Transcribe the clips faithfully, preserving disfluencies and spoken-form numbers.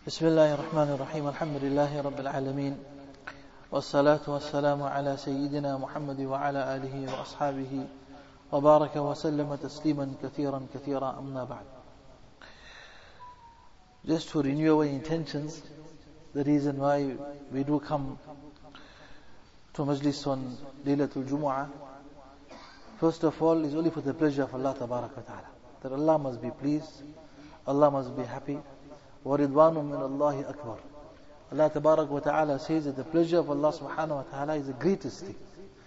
بسم الله الرحمن الرحيم الحمد لله رب العالمين والصلاة والسلام على سيدنا محمد وعلى آله وأصحابه وبارك وسلم تسليما كثيرا كثيرا أما بعد. Just to renew our intentions, the reason why we do come to Majlis on Laylatul Jumu'ah, first of all, is only for the pleasure of Allah Tabarak wa Ta'ala. That Allah must be pleased, Allah must be happy. وَرِضْوَانٌ مِّنَ اللَّهِ أَكْبَرُ. Allah Tabarak wa Ta'ala says that the pleasure of Allah Subhanahu wa Ta'ala is the greatest thing.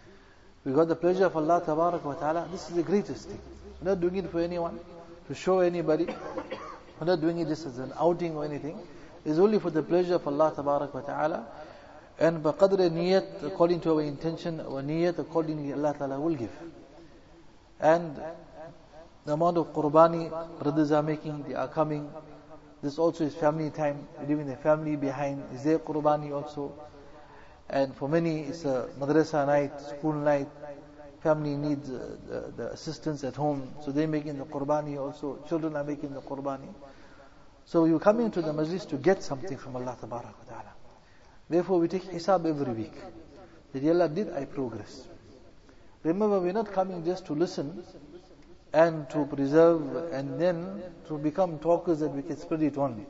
We got the pleasure of Allah Tabarak wa Ta'ala, this is the greatest thing. We're not doing it for anyone, to show anybody. We're not doing it just as an outing or anything. It's only for the pleasure of Allah Tabarak wa Ta'ala. And بقدر niyat, according to our intention, our niyat accordingly Allah Ta'ala will give. And the amount of qurbani brothers are making, they are coming. This also is family time, leaving the family behind. Is there qurbani also? And for many, it's a madrasa night, school night. Family needs uh, the, the assistance at home, so they're making the qurbani also. Children are making the qurbani. So you come into the majlis to get something from Allah Tabarak wa Ta'ala. Therefore, we take hisab every week. That Allah, did I progress? Remember, we're not coming just to listen and to preserve and then to become talkers that we can spread it on.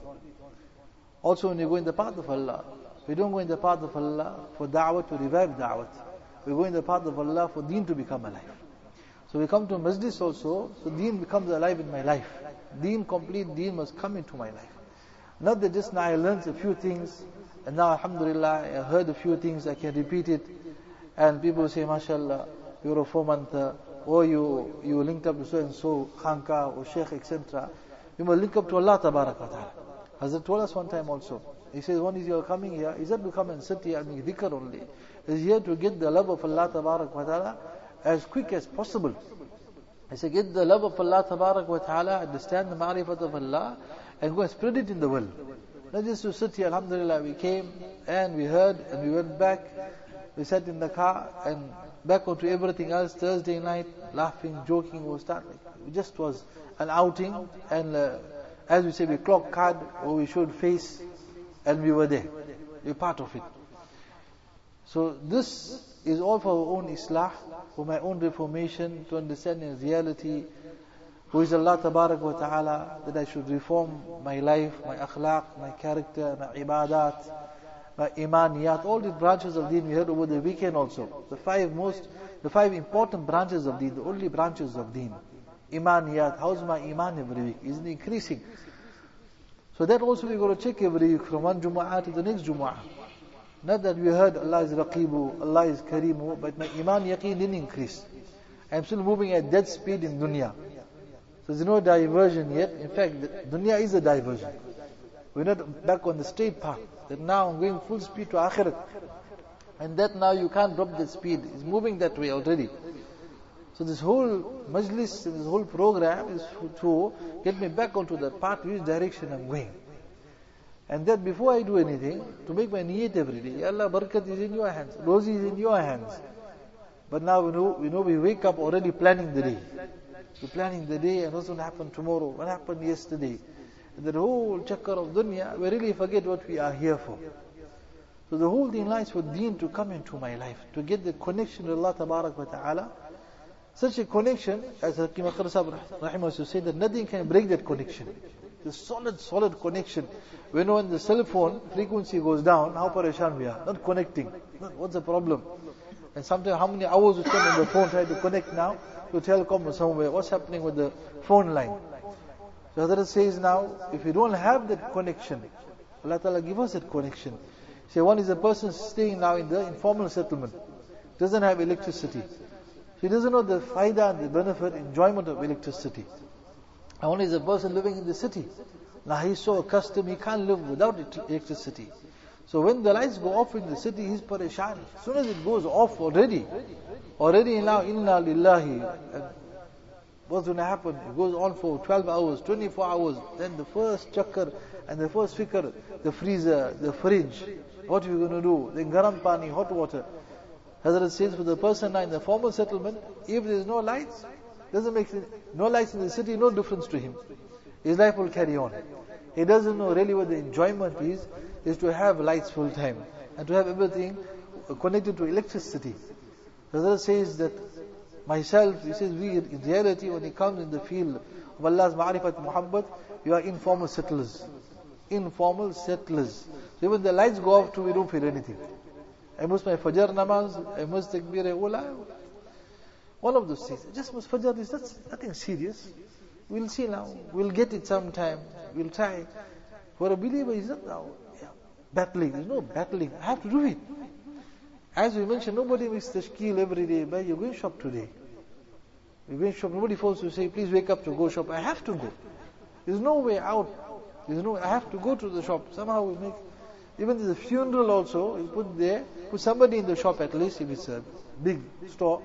Also, when you go in the path of Allah, we don't go in the path of Allah for da'wah to revive da'wah. We go in the path of Allah for deen to become alive. So we come to majlis also, so deen becomes alive in my life. Deen, complete deen must come into my life. Not that just now I learned a few things, and now alhamdulillah I heard a few things, I can repeat it, and people say, mashallah, you're a four-monther, or you you linked up to so and so, khanka or sheikh, et cetera. You must link up to Allah Tabarak wa Ta'ala. Hazrat told us one time also. He says, one is you are coming here, is that to come and sit here and make dhikr only? Is here to get the love of Allah Tabarak wa Ta'ala as quick as possible. I say, get the love of Allah Tabarak wa Ta'ala, understand the ma'rifat of Allah, and go and spread it in the world. Not just to sit here, alhamdulillah, we came and we heard and we went back. We sat in the car and back onto everything else. Thursday night, laughing, joking, was that like it just was an outing, and uh, as we say, we clocked card or we showed face, and we were there. We were part of it. So this is all for our own islah, for my own reformation, to understand in reality who is Allah Tabarak wa Ta'ala, that I should reform my life, my akhlaq, my character, my ibadat, my imaniyat, all the branches of deen we heard over the weekend also. The five most, the five important branches of deen, the only branches of deen. Imaniyat, how's my iman every week? Is it increasing? So that also we got to check every week from one Jumu'ah to the next Jumu'ah. Not that we heard Allah is Raqibu, Allah is Kareemu, but my iman yaqeen didn't increase. I'm still moving at dead speed in dunya. So there's no diversion yet. In fact, dunya is a diversion. We're not back on the straight path. That now I'm going full speed to akhirat. And that now you can't drop that speed. It's moving that way already. So this whole majlis, this whole program is to get me back onto the path, which direction I'm going. And that before I do anything, to make my niyat every day. Ya Allah, barakat is in your hands. Rozi is in your hands. But now we know, we know we wake up already planning the day. We're planning the day and what's going to happen tomorrow, what happened yesterday. The whole chakkar of dunya, we really forget what we are here for. So the whole thing lies for deen to come into my life, to get the connection with Allah Tabarak wa Ta'ala. Such a connection, as Hakim Akhtar Sahib Rahimahullah said, that nothing can break that connection. The solid, solid connection. When when the cell phone frequency goes down, how pareshan we are, not connecting. What's the problem? And sometimes how many hours we spend on the phone trying to connect now to telecom or somewhere. What's happening with the phone line? So Hazrat says now, if you don't have that connection, Allah Ta'ala give us that connection. Say one is a person staying now in the informal settlement, doesn't have electricity. He doesn't know the faida and the benefit, enjoyment of electricity. And one is a person living in the city. Now he's so accustomed, he can't live without electricity. So when the lights go off in the city, he's pareshan. As soon as it goes off already, already now, inna lillahi, what's going to happen? It goes on for twelve hours, twenty-four hours. Then the first chakkar and the first fikr, the freezer, the fridge. What are we going to do? Then garam pani, hot water. Hazrat says for the person now in the formal settlement, if there is no lights, doesn't make sense. No lights in the city, no difference to him. His life will carry on. He doesn't know really what the enjoyment is, is to have lights full time and to have everything connected to electricity. The Hazrat says that myself, he says, we in reality, when it comes in the field of Allah's ma'rifat Muhammad, we are informal settlers. Informal settlers. So even the lights go off too, we don't feel anything. I must my Fajr namaz, I must takbir ula. One of those things. Just must Fajr is that's nothing serious. We'll see now. We'll get it sometime. We'll try. For a believer, it's not now yeah, battling. There's no battling. I have to do it. As we mentioned, nobody makes tashkeel every day. But you're going shop today. You're going shop. Nobody forces you to say, please wake up to go shop. I have to go. There's no way out. There's no. I have to go to the shop. Somehow we make. Even there's a funeral also. You put there. Put somebody in the shop at least if it's a big store.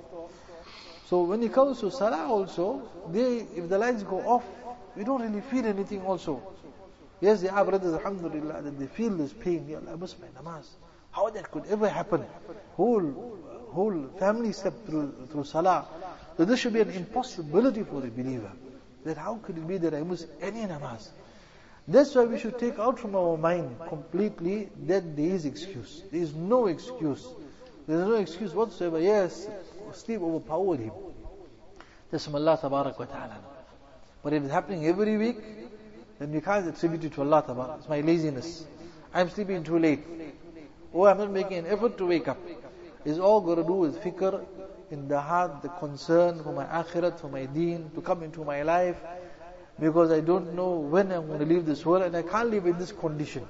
So when it comes to salah also, they, if the lights go off, we don't really feel anything also. Yes, there are brothers, alhamdulillah, that they feel this pain. Ya Allah, I must my namaz. How that could ever happen? Whole, whole family slept through, through salah. So this should be an impossibility for a believer. That how could it be that I miss any namaz? That's why we should take out from our mind completely that there is excuse. There is no excuse. There is no excuse whatsoever. Yes, sleep overpowered him. That's from Allah Tabarak wa Ta'ala. But if it's happening every week, then we can't attribute it to Allah Tabarak. It's my laziness. I'm sleeping too late. Or I'm not making an effort to wake up. It's all got to do with fikr in the heart, the concern for my akhirat, for my deen, to come into my life. Because I don't know when I'm going to leave this world and I can't live in this condition.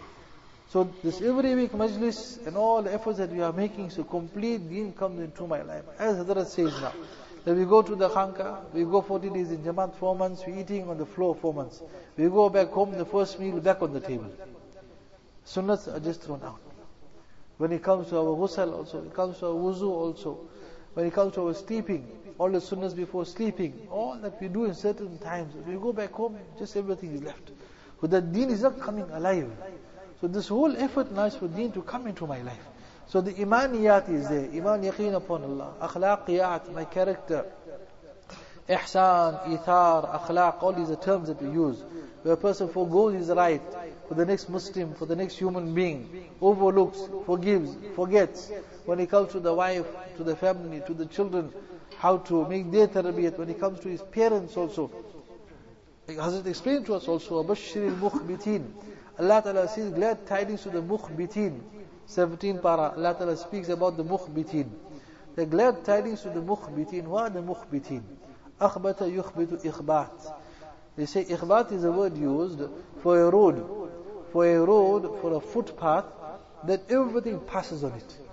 So this every week majlis and all the efforts that we are making, so complete deen comes into my life. As Hazrat says now, that we go to the khanka, we go forty days in Jamaat, four months, we eating on the floor four months. We go back home, the first meal back on the table. Sunnats are just thrown out. When it comes to our ghusl also, it comes to our wuzu also, when it comes to our sleeping, all the sunnahs before sleeping, all that we do in certain times, if we go back home, just everything is left. But the deen is not coming alive. So this whole effort now is for deen to come into my life. So the imaniyat is there. Iman yaqeen upon Allah. Akhlaqiyat, my character. Ihsan, ithar, akhlaq, all these are terms that we use. Where a person forgoes his right for the next Muslim, for the next human being, overlooks, forgives, forgets. When it comes to the wife, to the family, to the children, how to make their tarbiyat. When it comes to his parents also. Hazrat explained to us also, Bashir al-Mukhbitin. Allah Ta'ala says, glad tidings to the Mukhbitin. seventeen para, Allah Ta'ala speaks about the Mukhbitin. The glad tidings to the Mukhbitin. Who are the Mukhbitin? Akhbata yukhbitu ikhbat. They say ikhbat is a word used for a road. For a road, for a footpath, that everything passes on it.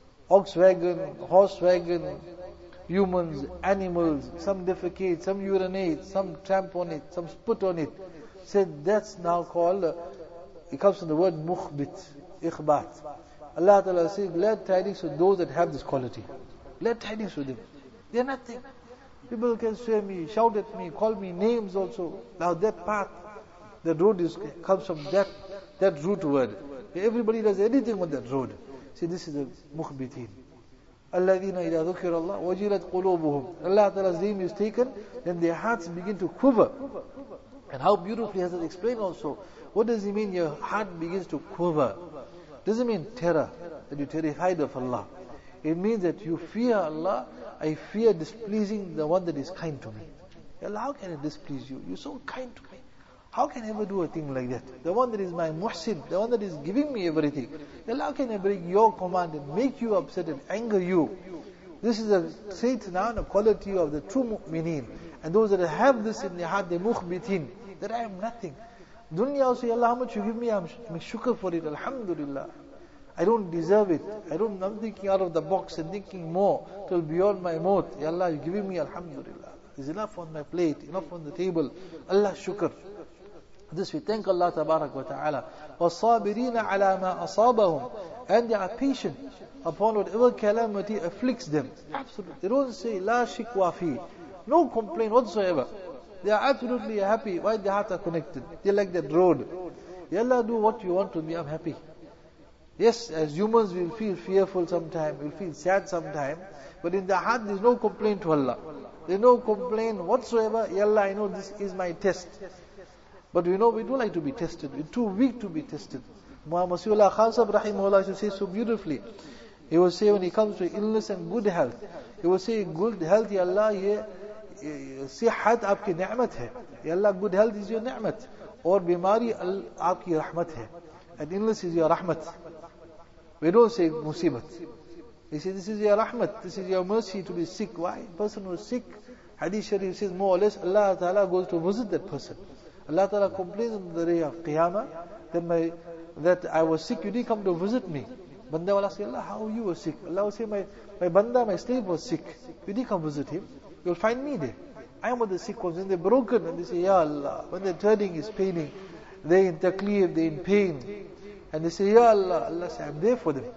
Ox wagon, horse wagon, humans, animals, some defecate, some urinate, some tramp on it, some spit on it. Said that's now called, uh, it comes from the word mukhbit, ikhbat. Allah Ta'ala says, glad tidings to those that have this quality. Glad tidings to them. They are nothing. People can swear me, shout at me, call me names also. Now that path, the road is, comes from that, that root word. Everybody does anything on that road. See, this is a mukhbitin. الَّذِينَ إِذَا ذُكِرَ اللَّهُ وَجِلَتْ قُلُوبُهُم. Allah Ta'ala's name is taken, then their hearts begin to quiver. And how beautifully has it explained also. What does it mean your heart begins to quiver? Doesn't mean terror, that you're terrified of Allah. It means that you fear Allah. I fear displeasing the one that is kind to me. Allah, how can I displease you? You're so kind to me. How can I ever do a thing like that? The one that is my muhsin, the one that is giving me everything. Allah, how can I break your command and make you upset and anger you? This is a trait now, a quality of the true mu'mineen. And those that have this in their heart, they mukhbitin, that I am nothing. Dunya also, Allah, how much you give me, I'm shukr for it, alhamdulillah. I don't deserve it. I don't, I'm thinking out of the box and thinking more till beyond my mouth. Ya Allah, you're giving me, alhamdulillah. There's enough on my plate, enough on the table. Allah, shukr. This we thank Allah Tabarak wa Ta'ala. وَالصَّابِرِينَ عَلَى مَا أَصَابَهُم. And they are patient upon whatever calamity afflicts them. Absolutely. They don't say, La shikwa fi. No complaint whatsoever. They are absolutely happy. Why? Their hearts are connected. They like that road. Ya Allah, do what you want with me, I'm happy. Yes, as humans we'll feel fearful sometimes, we'll feel sad sometimes, but in the heart there's no complaint to Allah. There's no complaint whatsoever. Ya Allah, I know this is my test. But we know we do like to be tested. We're too weak to be tested. Muhammad Masihullah Khan Sahib Rahimahullah used to say so beautifully. He will say when he comes to illness and good health, he will say, good health, Ya Allah, ye sihat aapki ni'mat hai. Ya Allah, good health is your ni'mat. Or bimari aapki rahmat hai. And illness is your rahmat. We don't say musibat. We say this is your rahmat, this is your mercy to be sick. Why? A person who is sick, Hadith Sharif says more or less, Allah Ta'ala goes to visit that person. Allah Ta'ala complains on the day of Qiyamah that, my, that I was sick, you didn't come to visit me. Banda will ask, Allah, how you were sick? Allah will say, my, my banda, my slave was sick. You didn't come visit him. You'll find me there. I am with the sick ones. When they're broken and they say, Ya Allah, when they're turning is paining, they're in taqleef, they're in pain. And they say, Ya Allah, Allah says, I'm there for them.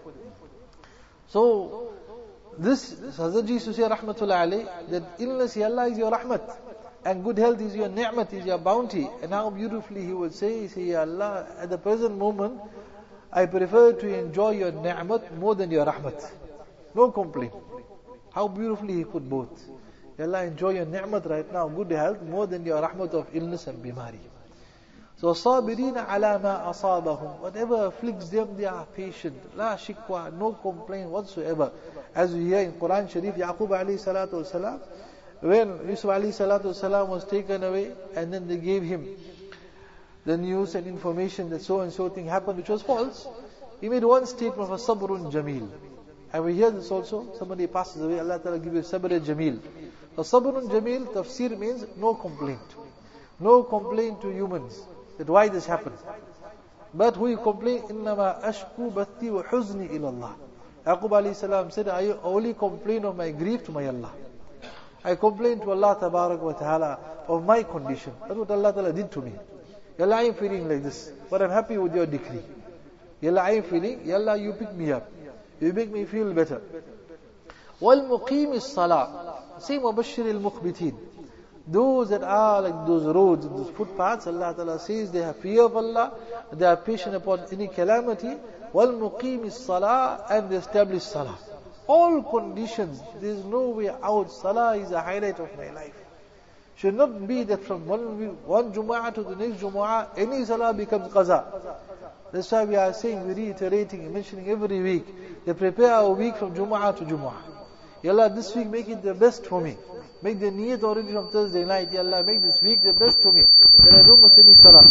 So, this, Hazrat Ji used to say, Rahmatullah alayh, that illness, Ya Allah, is your rahmat. And good health is your ni'mat, is your bounty. And how beautifully he would say, he say, Ya Allah, at the present moment, I prefer to enjoy your ni'mat more than your rahmat. No complaint. How beautifully he put both. Ya Allah, enjoy your ni'mat right now, good health, more than your rahmat of illness and bimari. So, صَابِرِينَ عَلَى مَا أَصَابَهُمْ. Whatever afflicts them, they are patient. La shikwa, no complaint whatsoever. As we hear in Quran Sharif, Yaqub alayhi salatu wasalam, when Yusuf alayhi salatu wasalam was taken away, and then they gave him the news and information that so and so thing happened, which was false, he made one statement of a sabrun jameel. And we hear this also, somebody passes away, Allah Ta'ala give you sabr jameel. A sabrun jameel, tafsir means no complaint. No complaint to humans, that why this happened. But who you complain, إِنَّمَا أَشْكُو بَثِّي وَحُزْنِي إِلَى اللَّهِ. Yaqub alayhi salam said, I only complain of my grief to my Allah. I complain to Allah Tabarak wa Ta'ala of my condition. That's what Allah Ta'ala did to me. Ya Allah, I am feeling like this, but I'm happy with your decree. Ya Allah, I am feeling, Ya Allah, you pick me up. You make me feel better. وَالْمُقِيمِ الصَّلَاةِ. Same وَبَشِّرِ الْمُخْبِتِينَ. Those that are like those roads, those footpaths, Allah Ta'ala says they have fear of Allah, they are patient upon any calamity. وَالْمُقِيمِ الصَّلَاةِ. And they establish salah. All conditions, there is no way out. Salah is a highlight of my life. Should not be that from one, one Jumu'ah to the next Jumu'ah, any salah becomes qaza. That's why we are saying, we're reiterating, mentioning every week, they prepare our week from Jumu'ah to Jumu'ah. Ya Allah, this week make it the best for me. Make the niyat already from Thursday night. Ya Allah, make this week the best for me. That I don't miss any salah.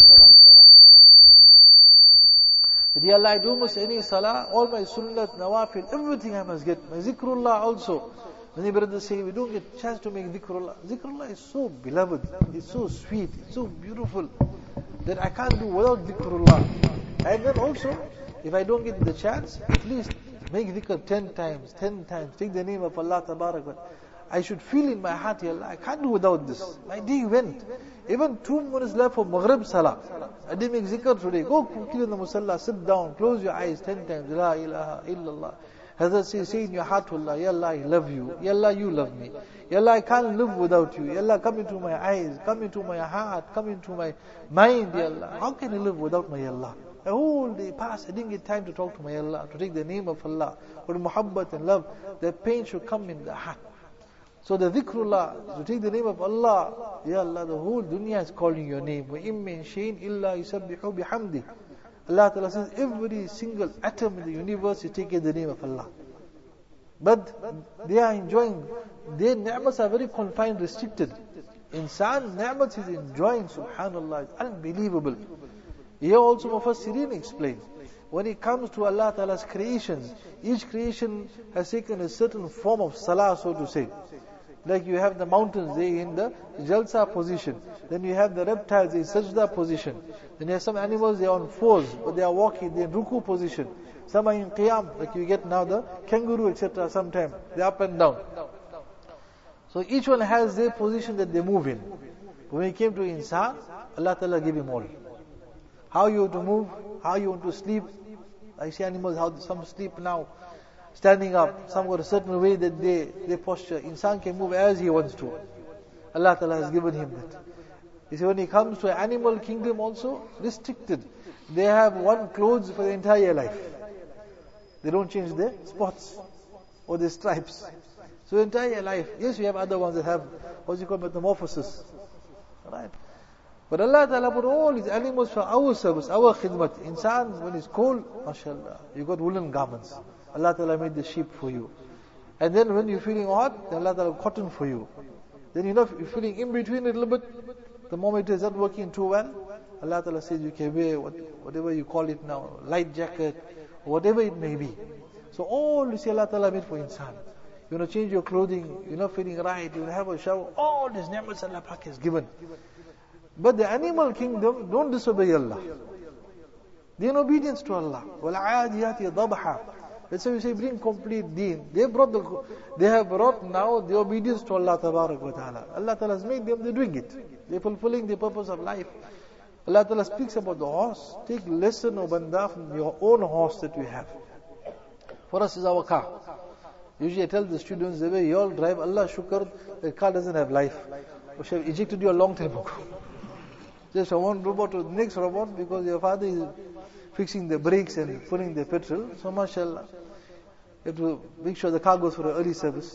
That Ya Allah, I don't miss any salah. All my sunnat, nawafil, everything I must get. My zikrullah also. Many brothers say, we don't get chance to make dhikrullah. Dhikrullah is so beloved, it's so sweet, it's so beautiful, that I can't do without dhikrullah. And then also, if I don't get the chance, at least make dhikr ten times, ten times, take the name of Allah Tabarak. I should feel in my heart, Ya Allah, I can't do without this. My day went. Even two minutes left for Maghrib Salah. I didn't make zikr today. Go quickly in the musalla, sit down, close your eyes ten times. La ilaha illallah. Hazrat says, say in your heart to Allah, Ya Allah, I love you. Ya Allah, you love me. Ya Allah, I can't live without you. Ya Allah, come into my eyes, come into my heart, come into my mind, Ya Allah. How can I live without my Allah? A whole day passed, I didn't get time to talk to my Allah, to take the name of Allah, or muhabbat and love. The pain should come in the heart. So the dhikrullah, to take the name of Allah, Ya Allah, the whole dunya is calling your name. وَإِن مِّن شَيْءٍ إِلَّا يُسَبِّحُ بِحَمْدِهِ. Allah Ta'ala says, every single atom in the universe is taking the name of Allah. But they are enjoying, their ni'mats are very confined, restricted. Insan ni'mats is enjoying, subhanallah, it's unbelievable. Here also Mufassirin explain, when it comes to Allah Ta'ala's creations, each creation has taken a certain form of salah, so to say. Like you have the mountains, they in the jalsa position. Then you have the reptiles, they in sajda position. Then you have some animals, they are on fours, but they are walking, they are in ruku position. Some are in qiyam, like you get now the kangaroo, et cetera. Sometimes they are up and down. So each one has their position that they move in. When it came to insan, Allah Ta'ala gave him all. How you want to move, how you want to sleep. I see animals, how some sleep now, standing up. Some got a certain way that they, they posture. Insan can move as he wants to. Allah Ta'ala has given him that. You see, when it comes to animal kingdom also, restricted. They have one clothes for the entire life. They don't change their spots or their stripes. So entire life. Yes, we have other ones that have, what's it called, metamorphosis. Right? But Allah Ta'ala put all these animals for our service, our khidmat. Insan, when it's cold, mashallah, you got woolen garments. Allah Ta'ala made the sheep for you. And then when you're feeling hot, Allah Ta'ala cotton for you. Then you know, if you're feeling in between a little bit, the moment is not working too well, Allah Ta'ala says you can wear what, whatever you call it now, light jacket, whatever it may be. So all you see Allah Ta'ala made for insan. You want to change your clothing, you're not feeling right, you have a shower, all these ni'mats Allah Pak has given. But the animal kingdom don't disobey Allah. They're in obedience to Allah. وَالْعَادِيَاتِ ضَبْحًا. That's why we say bring complete deen. They brought the, they have brought now the obedience to Allah Tabarak wa Ta'ala. Allah Ta'ala has made them, they're doing it. They're fulfilling the purpose of life. Allah Ta'ala speaks about the horse. Take lesson, O Banda, from your own horse that you have. For us is our car. Usually I tell the students, the way you all drive, Allah shukr, the car doesn't have life. We should have ejected you a long time ago. Just from one robot to the next robot, because your father is fixing the brakes and putting the petrol. So mashallah, you have to make sure the car goes for an early service.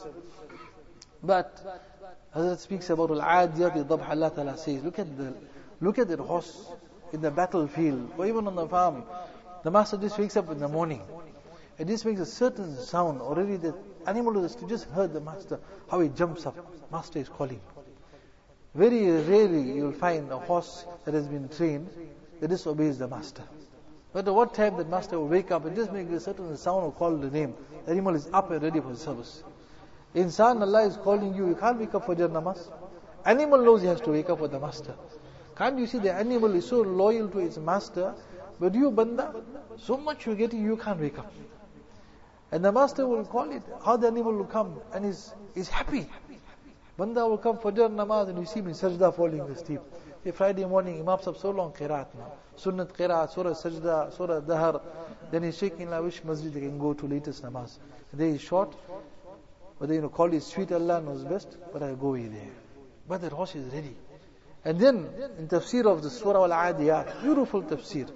But Hazrat speaks about al-adiyat dabh. Allah Ta'ala says, look at the look at that horse in the battlefield, or even on the farm. The master just wakes up in the morning. It just makes a certain sound. Already the animal has just heard the master, how he jumps up. Master is calling. Very rarely you will find a horse that has been trained that disobeys the master. But at what time that master will wake up and just make a certain sound or call the name, the animal is up and ready for service. Insan, Allah is calling you, you can't wake up for Fajr namaz. Animal knows he has to wake up for the master. Can't you see the animal is so loyal to its master, but you, Banda, so much you're getting, you can't wake up. And the master will call it, how the animal will come and is is happy. Banda will come Fajr namaz and you see him in sajda falling asleep. Say Friday morning, Imam Sahib so long qiraat now. Sunnat qiraat, surah sajda, surah dahar. Then he's shaking, I wish masjid they can go to latest namaz. The day is short, but then you know, call it sweet, Allah knows best, but I go away there. But that horse is ready. And then, in tafsir of the surah al-adiyat, beautiful tafsir,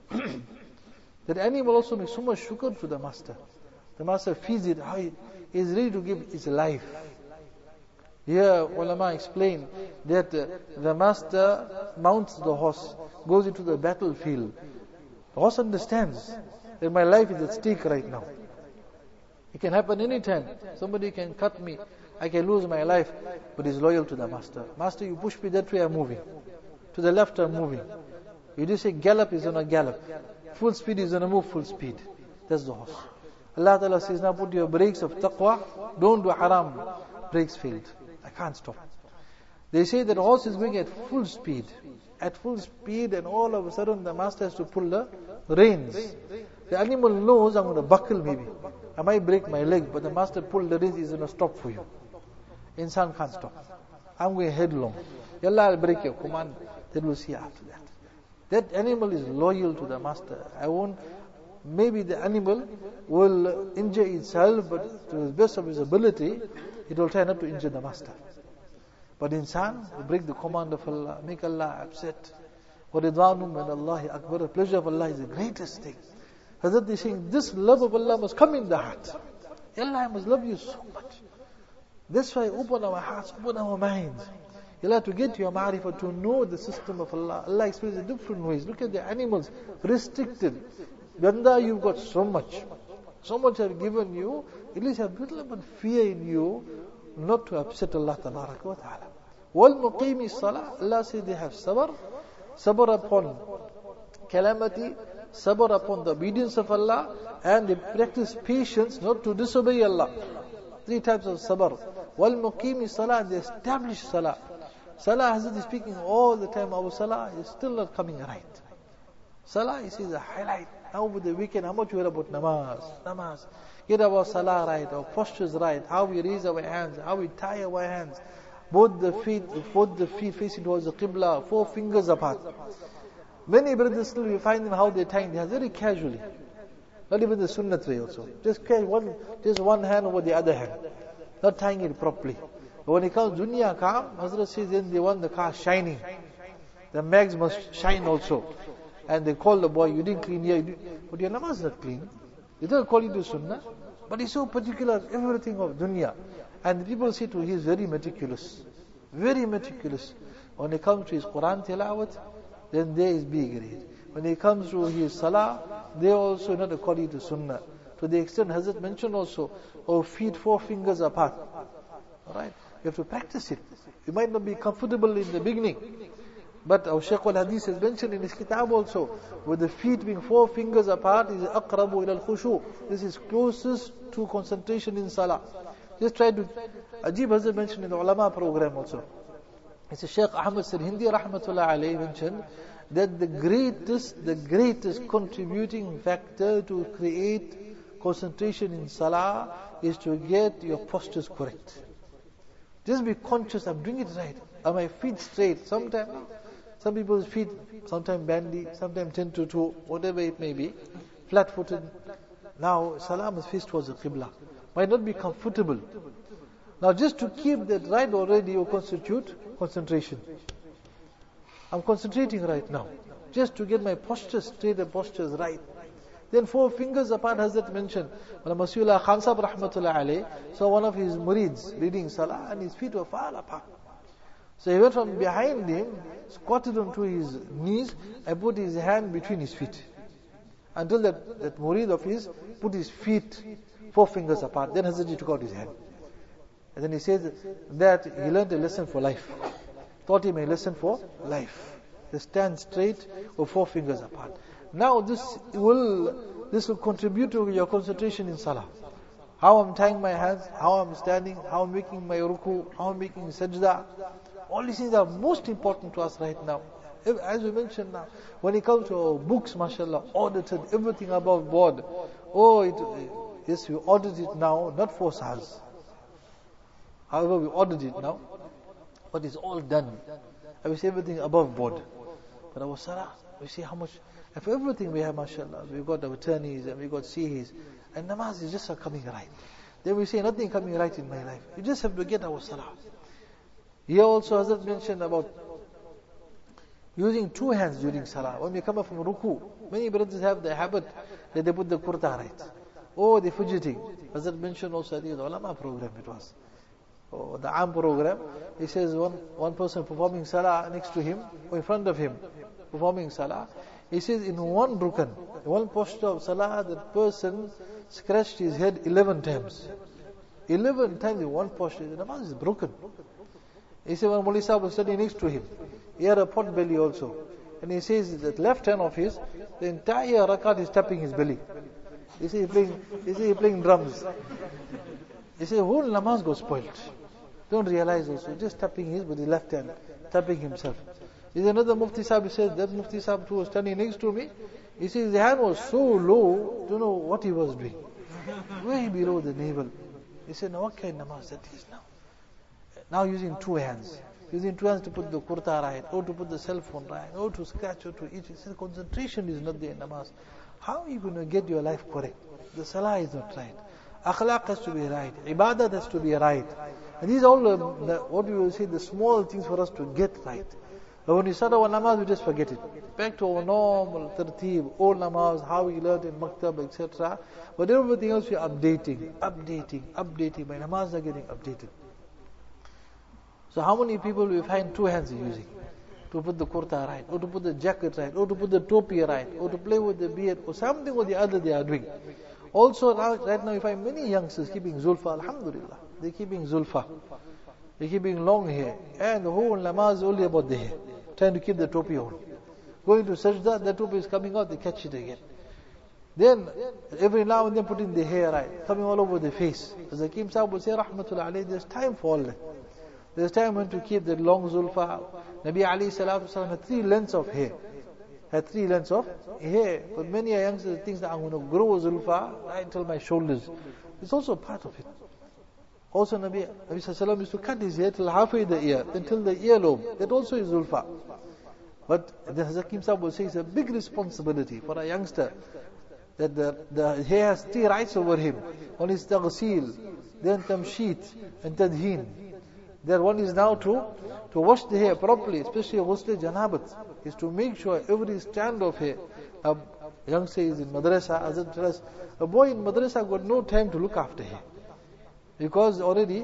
that animal also makes so much shukr to the master. The master feeds it, how he is ready to give its life. Here, ulama explain that uh, the master mounts the horse, goes into the battlefield. The horse understands that my life is at stake right now. It can happen anytime. Somebody can cut me, I can lose my life, but he's loyal to the master. Master, you push me that way, I'm moving. To the left, I'm moving. You just say gallop, he's on a gallop. Full speed, he's on a move, full speed. That's the horse. Allah Ta'ala says, now put your brakes of taqwa, don't do haram. Brakes failed. I can't stop. They say that horse is going at full speed. At full speed, and all of a sudden the master has to pull the reins. The animal knows I'm going to buckle maybe. I might break my leg, but the master pulled the reins, he's going to stop for you. Insan can't stop. I'm going headlong. Yalla, I'll break your command. Then we'll see after that. That animal is loyal to the master. I won't, maybe the animal will injure itself, but to the best of his ability, it will try not to injure the master. But insan will break the command of Allah, make Allah upset. وَرِضْوَانٌ مِّنَ اللَّهِ أَكْبَرُ. The pleasure of Allah is the greatest thing. Hazrat is saying, this love of Allah must come in the heart. Allah, I must love you so much. That's why open our hearts, open our minds. Allah, to get your ma'rifah, to know the system of Allah. Allah explains in different ways. Look at the animals, restricted. Banda, you've got so much. So much I've given you. At least have a little bit of fear in you, not to upset Allah Tabaraka wa Ta'ala. وَالْمُقِيمِ الصَّلَاةِ. Allah says they have sabr. Sabr upon calamity, sabr upon the obedience of Allah, and they practice patience not to disobey Allah. Three types of sabr. وَالْمُقِيمِ الصَّلَاةِ. They establish salah. Salah, Hazrat is speaking all the time, our salah is still not coming right. Salah is a highlight. Now with the weekend, how much we hear about namaz, namaz. Get our salah right, our postures right, how we raise our hands, how we tie our hands. Both the feet, both the feet facing towards the qibla, four fingers apart. Many brothers still, we find them how they tie their hands very casually. Not even the sunnat way also. Just one, just one hand over the other hand. Not tying it properly. But when it comes dunya car, Hazrat says then they want the car shining. The mags must shine also. And they call the boy, you didn't clean here, you didn't. But your namaz is not clean. They don't call you to sunnah. But he's so particular, everything of dunya. And the people say to him, he is very meticulous. Very meticulous. When it comes to his Quran tilawat, then there is B grade. When it comes to his salah, they also not according to sunnah. To the extent Hazrat mentioned also, oh, feet four fingers apart. Alright? You have to practice it. You might not be comfortable in the beginning. But our Shaykh al-Hadith has mentioned in his kitab also, with the feet being four fingers apart, is aqrabu ila al-khushu. This is closest to concentration in salah. Just try to, Ajib Hazrat mentioned in the ulama program also. He said, Shaykh Ahmad Sirhindi rahmatullah alayhi mentioned that the greatest, the greatest contributing factor to create concentration in salah is to get your postures correct. Just be conscious, I'm doing it right. Are my feet straight? Sometimes, some people's feet, sometimes bandy, sometimes ten to two, whatever it may be, flat-footed. Now, salah must face towards the Qibla. Might not be comfortable. Now, just to keep that right already will constitute concentration. I'm concentrating right now. Just to get my postures straight and postures right. Then four fingers apart, Hazrat mentioned. When Masihullah Khan Sahib rahmatullah alayh saw one of his murids reading salah and his feet were far apart. So he went from behind him, squatted onto his knees and put his hand between his feet. Until that, that murid of his put his feet four fingers apart. Then Hazrat took out his hand. And then he says that he learned a lesson for life. Taught him a lesson for life. Just stand straight with four fingers apart. Now this will this will contribute to your concentration in salah. How I'm tying my hands, how I'm standing, how I'm making my ruku, how I'm making sajda. All these things are most important to us right now. As we mentioned now, when it comes to our books, mashallah, audited, everything above board. Oh, it, yes, we audit it now, not for sahas. However, we audit it now, but it's all done. And we see everything above board. But our salah, we see how much, and for everything we have, mashallah, we've got our attorneys and we've got sihis, and namaz is just coming right. Then we say nothing coming right in my life. You just have to get our salah. Here also Hazrat mentioned about using two hands during salah. When we come up from ruku, many brothers have the habit that they put the kurta right. Oh, they're fidgeting. Hazrat mentioned also, I think the ulama program it was. Oh, the Am program. He says one, one person performing salah next to him, or in front of him, performing salah. He says in one rukan, one posture of salah, that person scratched his head eleven times. Eleven times in one posture. The namaz is broken. He said when Mawli Sahib was standing next to him, he had a pot belly also. And he says that left hand of his, the entire rakat is tapping his belly. He said he's playing, he said he's playing drums. He said whole namaz got spoiled. Don't realize also, just tapping his with the left hand, tapping himself. There's another Mufti Sahib, he says, that Mufti Sahib who was standing next to me, he says the hand was so low, don't know what he was doing. Way below the navel. He said, now what kind of namaz that is now? Now using two hands. Using two hands to put the kurta right, or to put the cell phone right, or to scratch, or to eat. He said concentration is not there in namaz. How are you going to get your life correct? The salah is not right. Akhlaq has to be right. Ibadat has to be right. And these are all the, the, what we will say, the small things for us to get right. But when we start our namaz, we just forget it. Back to our normal tartib, old namaz, how we learned in maktab, et cetera. But everything else we are updating, updating, updating. My namaz are getting updated. So how many people we find two hands using? To put the kurta right, or to put the jacket right, or to put the topi right, or to play with the beard, or something or the other they are doing. Also, now, right now, we find many youngsters keeping zulfa, alhamdulillah. They're keeping zulfa. They're keeping long hair. And the whole namaz is only about the hair. Trying to keep the topi on. Going to sajda, the topi is coming out, they catch it again. Then, every now and then putting the hair right, coming all over the face. As Hakim Sahib will say, rahmatullah alayhi, there's time for all that. There's time when to keep the long zulfa. Nabi alayhi salatu wasalam had three lengths of hair. Had three lengths of hair. But many youngsters think that I'm going to grow zulfa right until my shoulders. It's also part of it. Also Nabi, Nabi sallallahu used to cut his hair till halfway the ear, until the earlobe. That also is zulfa. But the Hakim Sahib will say it's a big responsibility for a youngster that the, the hair has three rights over him. One is taghsil, then tamsheet, and tadheen. There one is now to to wash the hair properly, especially ghusl janabat, is to make sure every strand of hair. A youngster is in madrasa, as a, a boy in madrasa got no time to look after hair. Because already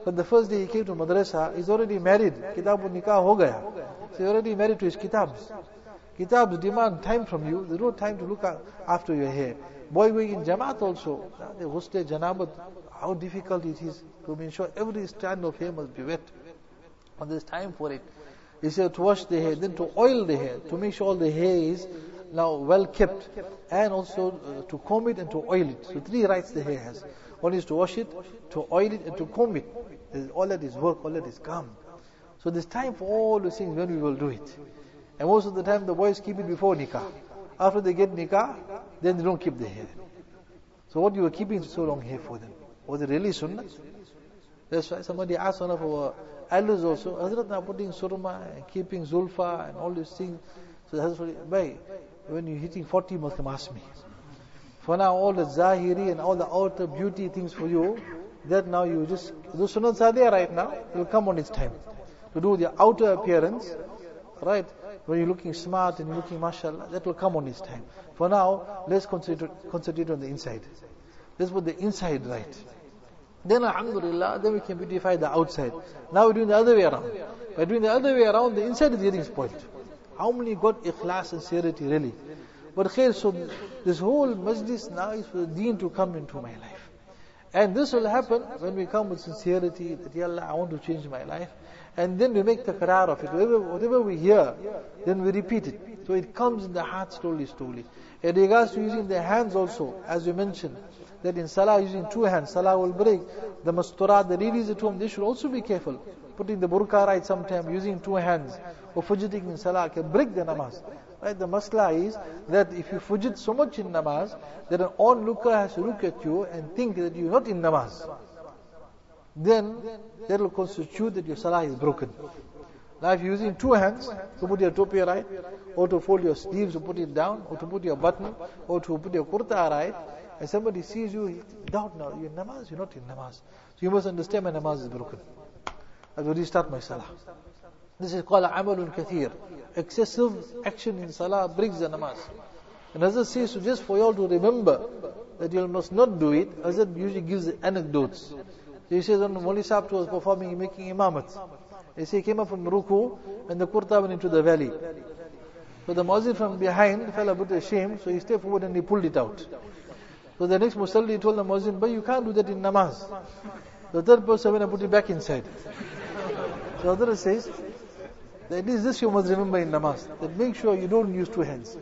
But the first day he came to madrasa, he's already married. Kitabul nikah ho gaya. So he's already married to his kitabs. Kitabs demand time from you. There's no time to look after your hair. Boy going in Jamaat also, the ghusl janabat, how difficult it is to ensure every strand of hair must be wet. And there's time for it. He said to wash the hair, then to oil the hair, to make sure all the hair is now well kept, and also uh, to comb it and to oil it. So three rights the hair has. One is to wash it, to oil it, and to comb it. All that is work, all that is calm. So there's time for all those things when we will do it. And most of the time the boys keep it before nikah. After they get nikah, then they don't keep the hair. So what you were keeping so long hair for them? Was it really sunnah? That's why somebody asked one of our elders also, Hazrat now putting surma and keeping zulfa and all these things. So Hazrat, bhai, when you're hitting forty, you must come ask me. For now, all the zahiri and all the outer beauty things for you, that now you just, those sunnahs are there right now, it will come on its time. To do the outer appearance, right? When you're looking smart and you're looking mashallah, that will come on its time. For now, let's concentrate, concentrate on the inside. Let's put the inside right. Then alhamdulillah, then we can beautify the outside. Now we're doing the other way around. By doing the other way around, the inside is getting spoiled. How many got ikhlas, sincerity really? But khair, so this whole majlis now is for the deen to come into my life. And this will happen when we come with sincerity, that Ya Allah, I want to change my life. And then we make the qarar of it. Whatever, whatever we hear, then we repeat it. So it comes in the heart slowly, slowly. In regards to using the hands also, as we mentioned, that in salah using two hands, salah will break. The masturat, the ladies at home, they should also be careful. Putting the burqa right sometime, using two hands, or fidgeting in salah can break the namaz. Right? The masla is that if you fidget so much in namaz, that an onlooker has to look at you and think that you're not in namaz. Then that will constitute that your salah is broken. Now if you're using two hands to put your topi right, or to fold your sleeves to put it down, or to put your button, or to put your kurta right, and somebody sees you, doubt now, you're in namaz, you're not in namaz. So you must understand my namaz is broken. I will restart my salah. This is called amalun kathir. Excessive action in salah breaks the namaz. And Hazrat says, so just for you all to remember that you must not do it, Hazrat usually gives anecdotes. So he says, when Mawli Sahib was performing, making imamat, he says he came up from Ruku and the kurta went into the valley. So the muazzin from behind fell a bit ashamed, so he stepped forward and he pulled it out. So the next musalli told the muazzin, but you can't do that in namaz. The third person went and put it back inside. So Hazrat says, that at least this you must remember in namaz, that make sure you don't use two hands.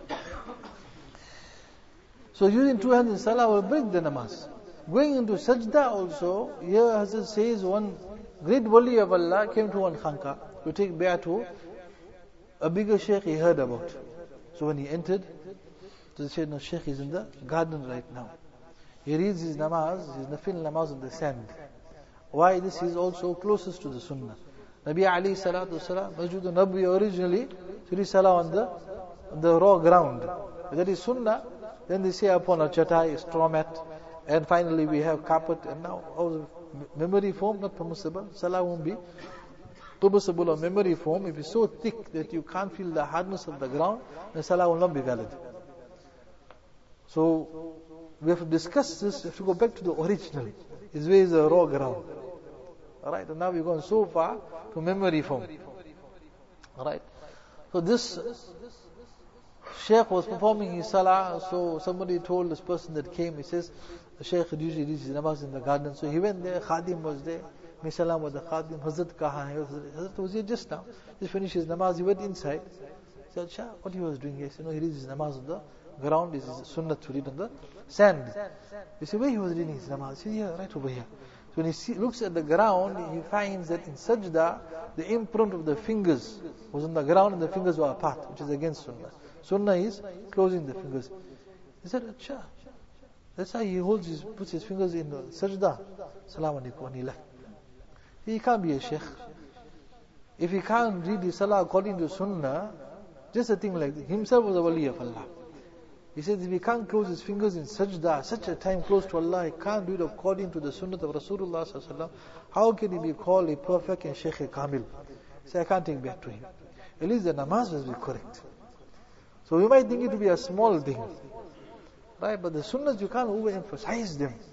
So using two hands in salah will break the namaz. Going into sajda also, here Hazrat says one great wali of Allah came to one khanqa to take bay'ah to a bigger sheikh he heard about. So when he entered, he said, no, sheikh is in the garden right now. He reads his namaz, his nafil namaz on the sand. Why? This is also closest to the sunnah. Nabi alayhi salatu wasalam, Masjid al-Nabi originally, so salah on the, on the raw ground. If that is sunnah, then they say upon a chatai, straw mat, and finally we have carpet, and now oh, memory foam, not permissible. Salah won't be permissible on memory foam. If it's so thick that you can't feel the hardness of the ground, then salah will not be valid. So we have to discuss this, we have to go back to the original. His way is a raw ground. Alright, and now we've gone so far to memory foam. Alright. So this Shaykh was performing his salah, so somebody told this person that came, he says, the Shaykh usually reads his namaz in the garden. So he went there, Khadim was there, May salam with the Khadim, Hazrat kaha hai? Hazrat was here just now. Just finished his namaz, he went inside. He said, Shah, what he was doing here? He said, no, he reads his namaz on the ground, this is sunnah to read on the sand. He said, where he was reading his namaz? He said, yeah, right over here. So when he see, looks at the ground, he finds that in sajda, the imprint of the fingers was on the ground and the fingers were apart, which is against sunnah. Sunnah is closing the fingers. He said, Achha. That's how he holds his, puts his fingers in the sajda. Salaam alaikum, and he left. He can't be a sheikh. If he can't read his salah according to sunnah, just a thing like that. Himself was a wali of Allah. He says, if he can't close his fingers in sajda, such a time close to Allah, he can't do it according to the sunnah of Rasulullah sallallahu alaihi wasallam, how can he be called a perfect and Shaykh Kamil? He said, I can't take back to him. At least the namaz must be correct. So you might think it to be a small thing. Right? But the sunnahs, you can't overemphasize them.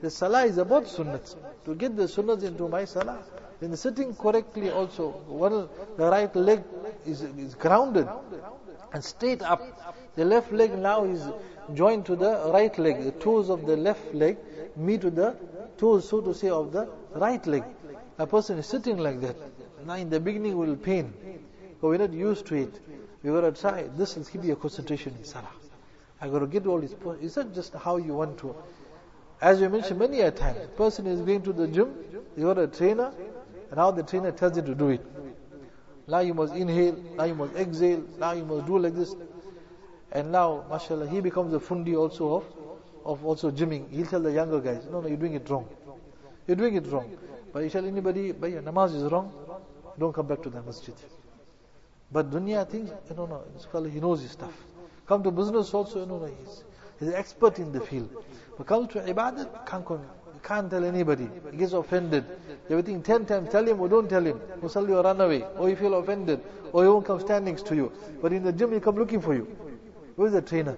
The salah is about sunnats. To get the sunnats into my salah. Then sitting correctly also. One, the right leg is, is grounded and straight up. The left leg now is joined to the right leg. The toes of the left leg meet with the toes, so to say, of the right leg. A person is sitting like that. Now in the beginning will pain. But we're not used to it. We've got to try. This will give you a concentration in salah. I've got to get all this. It's not just how you want to. As we mentioned many a time, the person is going to the gym, you got a trainer, and now the trainer tells you to do it. Now you must inhale, now you must exhale, now you must do like this. And now, mashallah, he becomes a fundi also of, of also gymming. He'll tell the younger guys, no, no, you're doing it wrong. You're doing it wrong. But you tell anybody, but your namaz is wrong, don't come back to the masjid. But dunya things, no, no, this fellow, he knows his stuff. Come to business also, no, no, he's, he's an expert in the field. But come to ibadat, can't, can't tell anybody. He gets offended. Everything ten times, tell him or don't tell him. Musalli or run away. Or you feel offended. Or he won't come stand next to you. But in the gym, he come looking for you. Who is the trainer?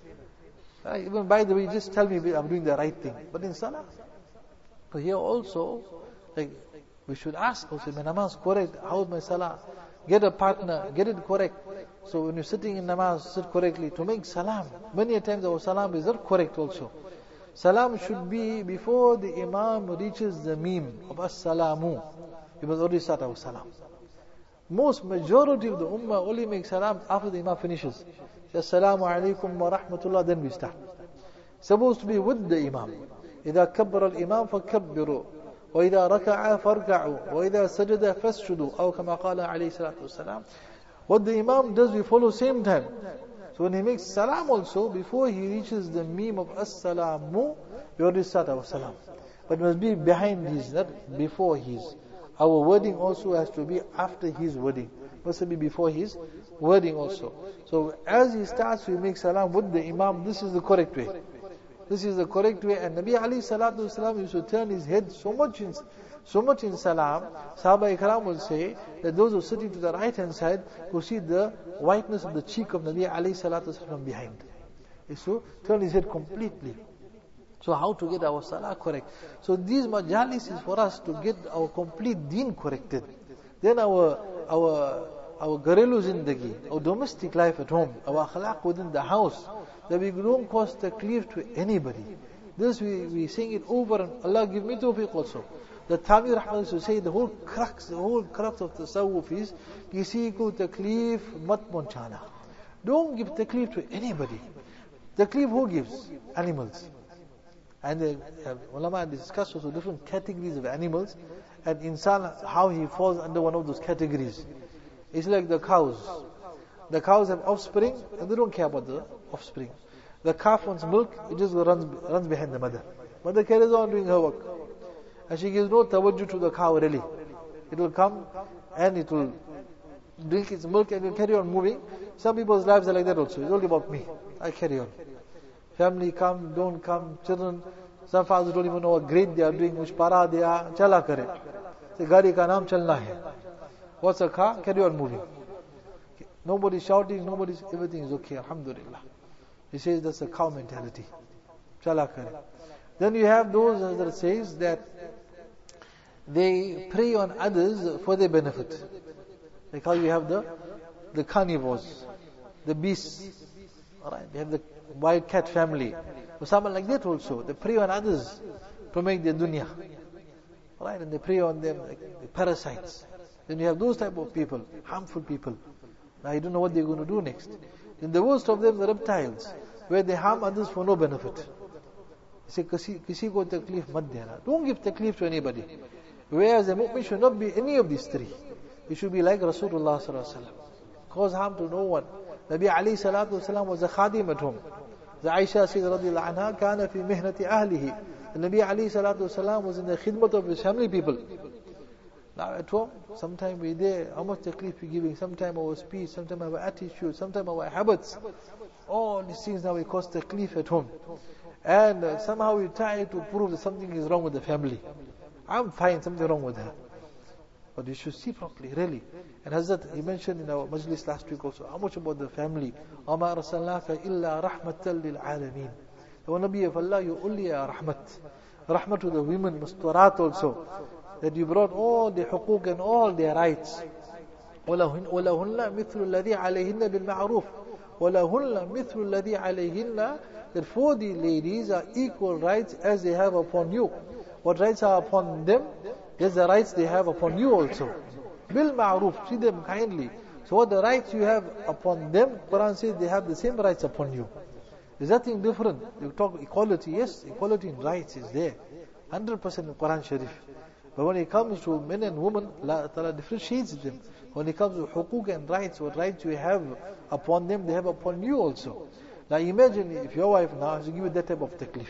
Uh, even by the way, just tell me I'm doing the right thing. But in salah, so here also, like, we should ask also, my namaz correct, how is my salah? Get a partner, get it correct. So when you're sitting in namaz, sit correctly. To make salam, many a times our salam is not correct also. Salam should be before the imam reaches the meme of as-salamu. We must already start our salam. Most majority of the ummah only make salam after the imam finishes. Assalamu alaikum wa rahmatullah, then we start. Supposed to be with the imam. إذا كبر الإمام فكبروا وإذا ركع فاركعوا وإذا سجد فاسجدوا أو كما قال عليه الصلاة والسلام. What the imam does, we follow same time. So when he makes salam also, before he reaches the meme of as-salamu, we already start our salam. But it must be behind his, not before his. Our wording also has to be after his wording. Must be before his wording also. So as he starts, we make salam with the imam. This is the correct way. This is the correct way. And Nabi alayhi salatu wasalam used to turn his head so much in, so much in salam. Sahaba ikram will say that those who are sitting to the right hand side will see the whiteness of the cheek of Nabi alayhi salatu wasalam behind. So turn his head completely. So how to get our salah correct? So these majalis is for us to get our complete deen corrected. Then our our our gharilu zindagi, our domestic life at home, our akhlaq within the house, that we don't cause taklif to anybody. This we, we sing it over, and Allah give me tawfiq also. The Thamir Rahman used to say the whole crux, the whole crux of the tasawwuf is, kisi ko taklif mat ponchana. Don't give taklif to anybody. Taklif who gives? Animals. And the uh, ulama discuss also different categories of animals, and insan, how he falls under one of those categories. It's like the cows. The cows have offspring, and they don't care about the offspring. The calf wants milk, it just runs runs behind the mother. Mother carries on doing her work. And she gives no tawajjuh to the cow really. It will come and it will drink its milk and it will carry on moving. Some people's lives are like that also. It's only about me. I carry on. Family come, don't come, children. Some fathers don't even know what grade they are doing, which para they are. Chala kare. Say, gari ka naam chalna hai. What's a car? Carry on moving. Nobody's shouting, nobody's, everything is okay, alhamdulillah. He says that's a cow mentality. Chala kare. Then you have those that says that they prey on others for their benefit. Like how you have the the carnivores, the beasts. Alright, you have the wild cat family. Or someone like that also. They prey on others to make their dunya. Alright, and they prey on them like the parasites. Then you have those type of people, harmful people. Now you don't know what they're going to do next. Then the worst of them, the reptiles, where they harm others for no benefit. Say, kisi ko taklif mat dena. Don't give taklif to anybody. Whereas a mu'min should not be any of these three. He should be like Rasulullah sallallahu alaihi wasallam. Cause harm to no one. Nabi alayhi salatu wasalam was a khadim at home. The Aisha says radiyallahu anha, kana fi mihnati ahlihi. The Nabi alayhi salatu wasalam was in the khidmat of his family people. Now at home, sometimes we're there, how much taklif we're giving, sometimes our speech, sometimes our attitude, sometimes our habits. All these things now we cause taklif at home. And uh, somehow we try to prove that something is wrong with the family. I'm fine, something wrong with her. But you should see properly, really. And Hazrat, he mentioned in our majlis last week also, how much about the family. وَمَا أَرْسَلْنَاكَ إِلَّا رَحْمَةً لِلْعَالَمِينَ. O Nabi of Allah, you only are rahmat. Rahmat to the women, mustarat also. That you brought all the huquq and all their rights. وَلَهُنَّ مِثْلُ الَّذِي عَلَيْهِنَّ بِالْمَعْرُوفِ وَلَهُنَّ مِثْلُ الَّذِي عَلَيْهِنَّ. That for the ladies are equal rights as they have upon you. What rights are upon them, there's the rights they have upon you also. بِالْمَعْرُوفِ, treat them kindly. So what the rights you have upon them, Quran says they have the same rights upon you. There's nothing different. You talk equality, yes, equality in rights is there. one hundred percent in Quran Sharif. But when it comes to men and women, Allah Ta'ala differentiates them. When it comes to huquq and rights, what rights you have upon them, they have upon you also. Now imagine if your wife now has to give you that type of taklif.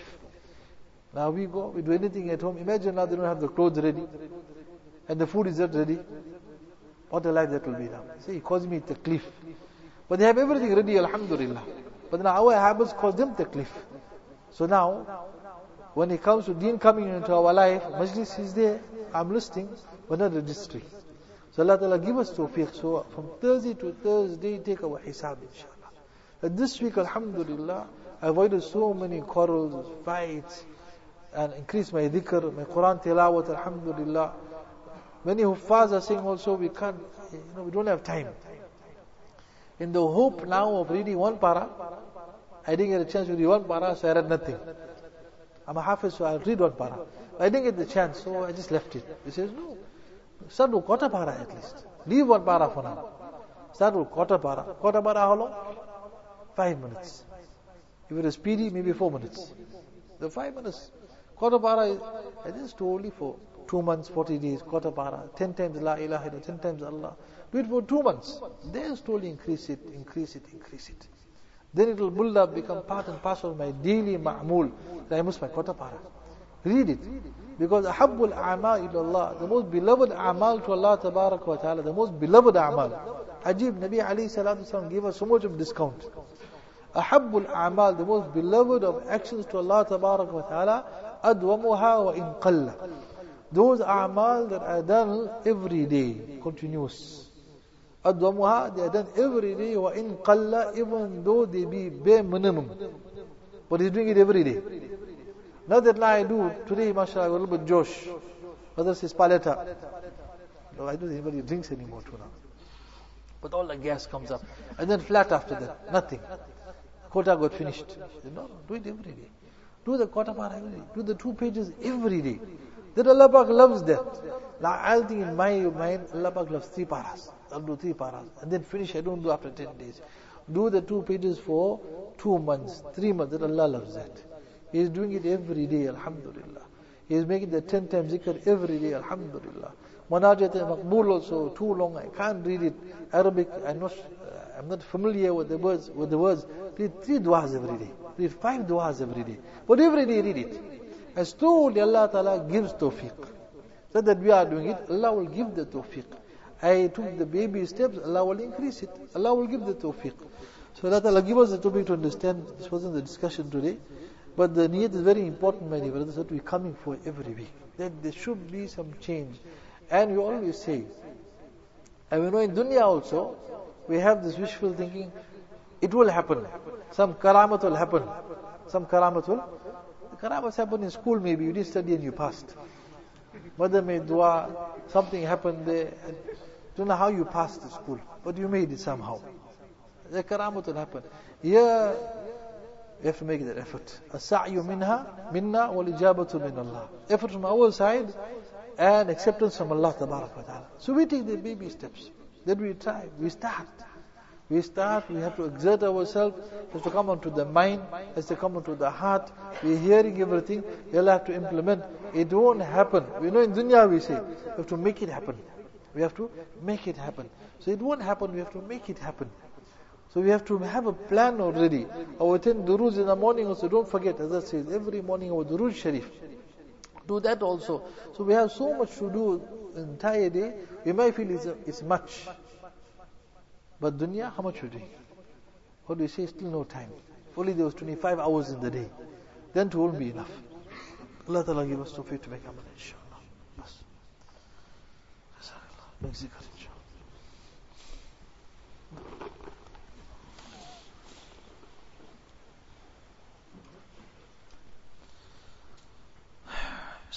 Now we go, we do anything at home. Imagine now they don't have the clothes ready and the food is not ready. What a life that will be now. See, it caused me taklif. But they have everything ready, alhamdulillah. But now our habits cause them taklif. So now, when it comes to deen coming into our life, majlis is there, I'm listening, but not registering. So Allah Ta'ala give us tawfiq. So from Thursday to Thursday, take our hisab, inshallah. And this week, alhamdulillah, I avoided so many quarrels, fights, and increased my dhikr, my Quran tilawat, alhamdulillah. Many huffaz are saying also, we can't, you know, we don't have time. In the hope now of reading one para, I didn't get a chance to read one para, so I read nothing. I'm a hafiz, so I'll read one para. I didn't get the chance, so I just left it. He says, no, start with quarter para at least. Leave one para for now. Start with quarter para. Quarter para how long? Five minutes. If it is speedy, maybe four minutes. The five minutes. Quarter para is, I just told you for two months, forty days, quarter para, ten times La ilaha illallah, ten times Allah. Do it for two months. Then slowly increase it, increase it, increase it. Then it will build up, become part and parcel of my daily ma'mul. That I must my quarter para. Read it. Because ahabbul a'mal ilallah, the most beloved a'mal to Allah tabarak wa ta'ala, the most beloved a'mal. Ajib, Nabi alayhi salatu wasalam gave us so much of discount. Ahabbul a'mal, the most beloved of actions to Allah tabarak wa ta'ala, adwamuha wa in qalla. Those a'mal that are done every day, continuous. Adwamuha, they are done every day, wa in qalla, even though they be bare minimum. But he's doing it every day. Not that now I do, today, mashallah, a little bit josh. Others says paleta. No, I don't think anybody drinks anymore too now. But all the gas comes up. And then flat after that, nothing. Quota got finished. Said, no, no, do it every day. Do the quarter para every day. Do the two pages every day. That Allah Pak loves that. Now I'll think in my mind, Allah Pak loves three paras. I'll do three paras. And then finish, I don't do after ten days. Do the two pages for two months, three months. That Allah loves that. He is doing it every day, alhamdulillah. He is making the ten times zikr every day, alhamdulillah. Manajat al-Maqbool also, too long, I can't read it. Arabic, I'm not, uh, I'm not familiar with the words. With the words. Read three du'as every day. Read five du'as every day. But every day read it. And slowly Allah Ta'ala gives tawfiq. So that we are doing it, Allah will give the tawfiq. I took the baby steps, Allah will increase it. Allah will give the tawfiq. So Allah Ta'ala give us the tawfiq to understand. This wasn't the discussion today. But the niyat is very important, my dear brothers, that we're coming for every week. That there should be some change. And we always say, and we know in dunya also, we have this wishful thinking, it will happen. Some karamat will happen. Some karamat will. The karamat happened in school maybe, you didn't study and you passed. Mother made dua, something happened there. I don't know how you passed the school, but you made it somehow. The karamat will happen. Here, we have to make that effort. As-sa'yu minha, minna wal ijabatu min Allah. Effort from our side and acceptance from Allah tabarak wa ta'ala. So we take the baby steps. Then we try, we start. We start, we have to exert ourselves. It has to come onto the mind, it has to come onto the heart. We're hearing everything, we'll have to implement. It won't happen. We know in dunya we say, we have to make it happen. We have to make it happen. So it won't happen, we have to make it happen. So we have to have a plan already. Our ten duroos in the morning also, don't forget, as I said, every morning our durood sharif. Do that also. So we have so much to do the entire day. We might feel it's, it's much. But dunya, how much we do? What do we say? Still no time. If only there was twenty-five hours in the day, then it won't be enough. Allah Ta'ala give us tawfiq to make amal, inshallah. Make zikr, inshallah.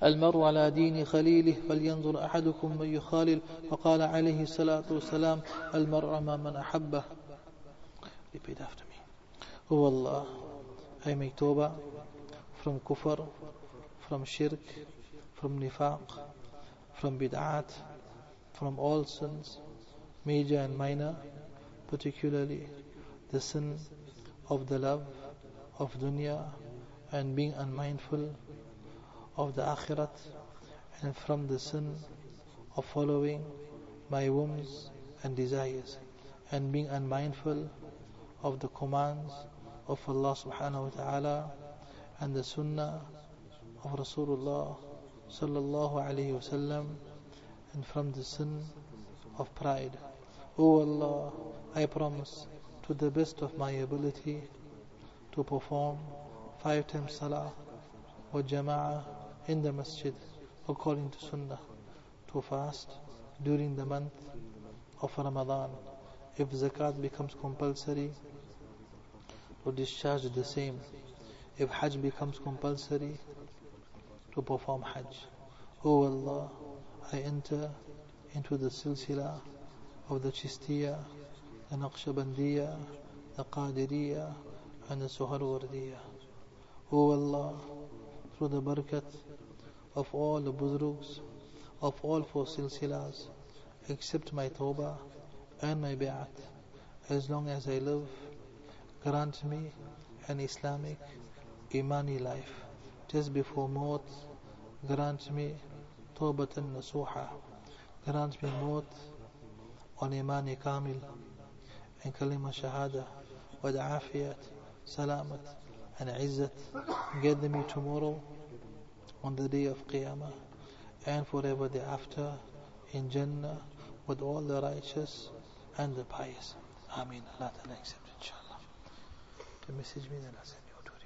المرء على دين خليله فلينظر أحدكم من يخالل. وقال عليه الصلاة والسلام المرء مع من أحبه. Repeat after me. Oh Allah, I make tawbah from kufr, from shirk, from nifaq, from bid'at, from all sins, major and minor, particularly the sin of the love of dunya and being unmindful of the akhirat, and from the sin of following my whims and desires, and being unmindful of the commands of Allah subhanahu wa ta'ala and the sunnah of Rasulullah sallallahu alayhi wasallam, and from the sin of pride. O Allah, I promise to the best of my ability to perform five times salah wa jama'ah in the masjid according to sunnah, to fast during the month of Ramadan. If zakat becomes compulsory, to discharge the same. If hajj becomes compulsory, to perform hajj. O Allah, I enter into the silsila of the Chistiyya, the Naqshbandiyya, the Qadiriyya, and the Suharwardiyya. O Allah, through the barakat of all the Buzrugs of all four silsilas, accept my tawbah and my bi'at. As long as I live, grant me an Islamic Imani life. Just before maut, grant me tawbatan nasuha. Grant me maut on Imani Kamil and Kalima Shahada, wa afiyat, salamat and izzat. Gather me tomorrow on the day of Qiyamah and forever thereafter in Jannah with all the righteous and the pious. Ameen. Allah Ta'ala accept, inshallah. To message me, then I'll send you to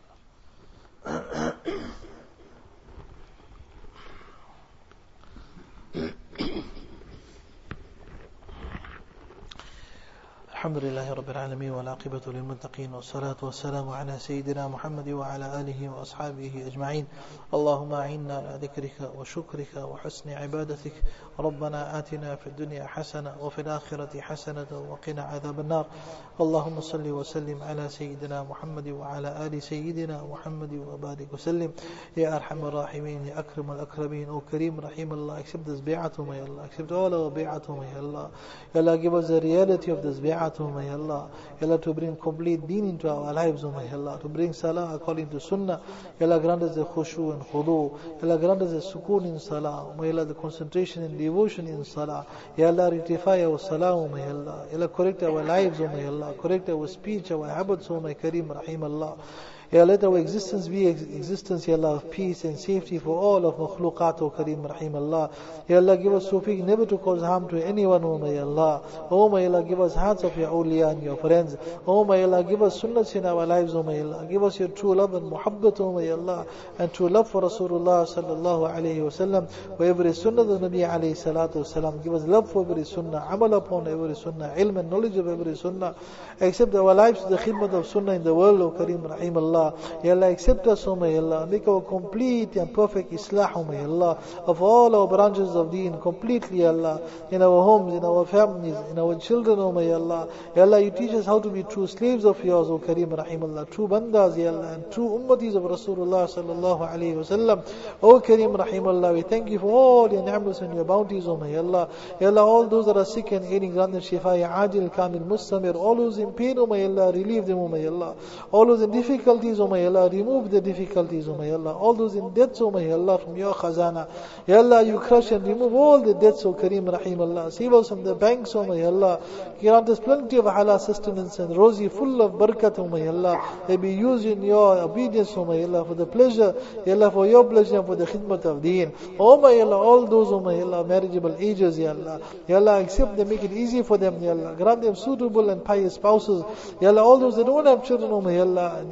it, inshallah. الحمد لله رب العالمين والعاقبة للمتقين والصلاة والسلام على سيدنا محمد وعلى آله وأصحابه أجمعين. اللهم أعنا على ذكرك وشكرك وحسن عبادتك. ربنا آتنا في الدنيا حسنة وفي الآخرة حسنة وقنا عذاب النار. اللهم صل وسلم على سيدنا محمد وعلى آل سيدنا محمد وبارك وسلم. يا أرحم الراحمين، يا أكرم الأكرمين. O Kareem, Rahim Allah, accept this bi'at, may Allah. Accept all our bi'at, may Allah. Ya Allah, give us the reality of this bi'at, may Allah. Ya Allah, to bring complete deen into our lives, may Allah. To bring salah according to sunnah. Ya Allah, grant us the khushu and khudu. Ya Allah, grant us the sukoon in salah. May Allah, the concentration and devotion in salah. Ya Allah, rectify our salah, may Allah. Ya Allah, correct our lives, may Allah. Correct our speech, our habits, O my Kareem, Rahim Allah. Ya let our existence be existence, Ya Allah, of peace and safety for all of makhluqat, O Kareem, Rahim Allah. Ya Allah, give us tawfiq never to cause harm to anyone, O may Allah. O may Allah, give us hearts of your awliya and your friends. O may Allah, give us sunnahs in our lives, O may Allah. Give us your true love and muhabbat, O may Allah, and true love for Rasulullah sallallahu alayhi wa sallam. For every sunnah the Nabi alayhi salatu wasalam. Give us love for every sunnah, amal upon every sunnah, ilm and knowledge of every sunnah. Accept our lives to the khidmat of sunnah in the world, O Kareem, Rahim Allah. Ya Allah, accept us, O may Allah. Make our complete and perfect islah, O may Allah, of all our branches of deen completely, Ya Allah, in our homes, in our families, in our children, O may Allah. Ya Allah, you teach us how to be true slaves of yours, O Kareem, Rahim Allah, true bandas, Ya Allah, and true ummatis of Rasulullah sallallahu alayhi wa sallam. O Kareem, Rahim Allah, we thank you for all your ni'mas and your bounties, O may Allah. Ya Allah, all those that are sick and ailing, grant them shifa, ya adil, kamil, mustamir. All those in pain, O may Allah, relieve them, O may Allah. All those in difficulties, O may Allah, remove the difficulties, O may Allah. All those in debts, O may Allah, from your khazana. Ya Allah, you crush and remove all the debts, O Kareem, Rahim Allah. Save us from the banks, O may Allah. Grant us plenty of halal sustenance and rosy full of barakat, O may Allah. They be used in your obedience, O may Allah, for the pleasure, Ya Allah, for your pleasure and for the khidmat of deen. O may Allah, all those, O may Allah, marriageable ages, Ya Allah. Ya Allah, accept them, make it easy for them, Ya Allah. Grant them suitable and pious spouses. Ya Allah, all those that don't have children, O may Allah. And Ya Allah,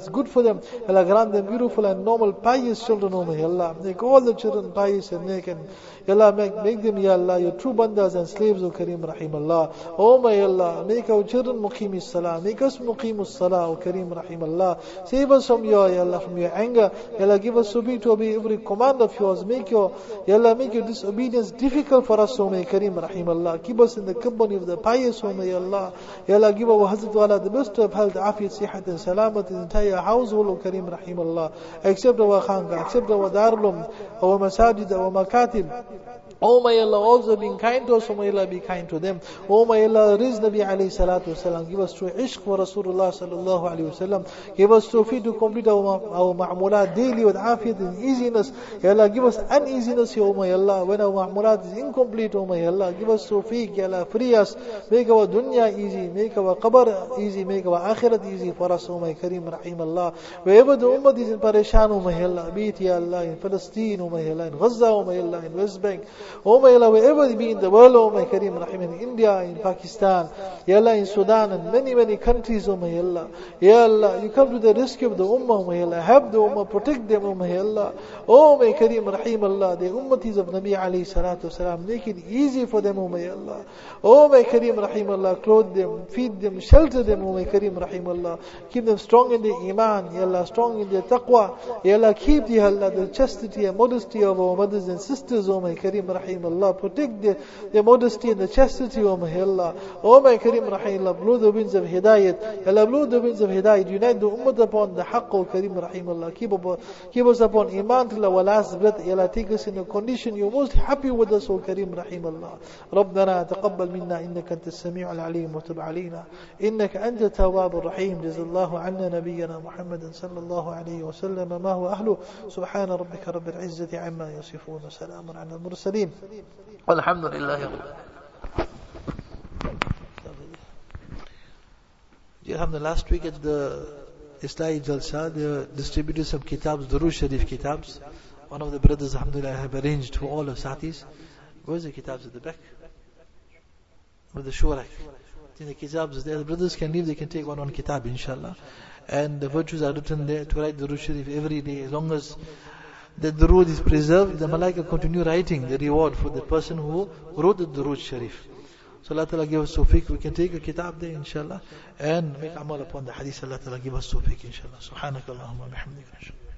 it's good for them. Allah grant them beautiful and normal, pious children, O may Allah. Make all the children pious and make and Allah make, make them, Ya Allah, your true bandas and slaves, O Kareem Rahim Allah. O may Allah, make our children muqim as-salah, make us muqim as-salah, O Kareem Rahim Allah. Save us from your, Ya Allah, from your anger. Ya Allah, give us obedience to obey every command of yours. Make your, Ya Allah, make your disobedience difficult for us, O may Kareem Rahim Allah. Keep us in the company of the pious, O may Allah. Ya Allah, give our Hazrat Wala the best of health, afiyat, sihat and salamat, his entire household, O Kareem Rahim Allah. Accept our khanga, accept our darulum, our masajid, our makatib. Oh my Allah, also being kind to us, oh my Allah, be kind to them. Oh my Allah, Riz Nabi alayhi salatu wasalam, give us true ishq for Rasulullah sallallahu alayhi wasallam. Give us tawfiq to complete our, our ma'mulat daily with afiyat and easiness. Ya Allah, give us uneasiness, oh my Allah, when our ma'mulat is incomplete, oh my Allah. Give us tawfiq, Ya Allah, free us. Make our dunya easy, make our qabr easy, make our akhirat easy for us, oh my Kareem Rahim Allah. Wherever the ummah is in pareshan, oh my Allah, be it, Ya Allah, in Palestine, oh my Allah, in Gaza, oh my Allah, in West Bank. Oh my Allah, wherever they be in the world, oh my Kareem Rahim, in India, in Pakistan, Ya Allah, in Sudan, and many, many countries, oh my Allah. Ya Allah, you come to the rescue of the ummah, oh my Allah. Help the ummah, protect them, oh my Allah. Oh my Kareem Rahim Allah, the ummatis of Nabi alayhi salatu wasalam, make it easy for them, oh my Allah. Oh my Kareem Rahim Allah, clothe them, feed them, shelter them, oh my Kareem Rahim Allah. Keep them strong in their iman, Ya Allah, strong in their taqwa. Ya Allah, keep, Ya Allah, the chastity and modesty of our mothers and sisters, oh my Kareem Rahim Allah. Protect their, their modesty and the chastity, oh my Allah. Oh my Kareem Rahim Allah, blow the winds of hidayat. Allah, blow the winds of hidayat. Unite the ummah upon the haqq, oh Kareem Rahim Allah. Keep, up, keep us upon iman till our last breath. Ya Allah, take us in a condition you're most happy with us, oh Kareem Rahim Allah. ربنا تقبل منا إنك أنت السميع العليم وتب علينا إنك أنت التواب الرحيم. جزا الله عنا نبينا محمد صلى الله عليه وسلم ما هو أهله. سبحان ربك رب العزة عما يصفون وسلام على المرسلين والحمد لله. Alhamdulillah, last week at the Islahi Jalsa, they distributed some kitabs, Durood Sharif kitabs. One of the brothers, alhamdulillah, have arranged for all the satis. Where's the kitabs at the back? With the shurak. I think the kitabs is there. The brothers can leave, they can take one on kitab, inshallah. And the virtues are written there to write Durood Sharif every day. As long as the Durood is preserved, the Malaika continue writing the reward for the person who wrote the Durood Sharif. So Allah Ta'ala give us tawfiq. We can take a kitab there, inshallah, and make amal upon the hadith. Allah Ta'ala give us tawfiq, inshallah. Subhanakallahumma bihamdika.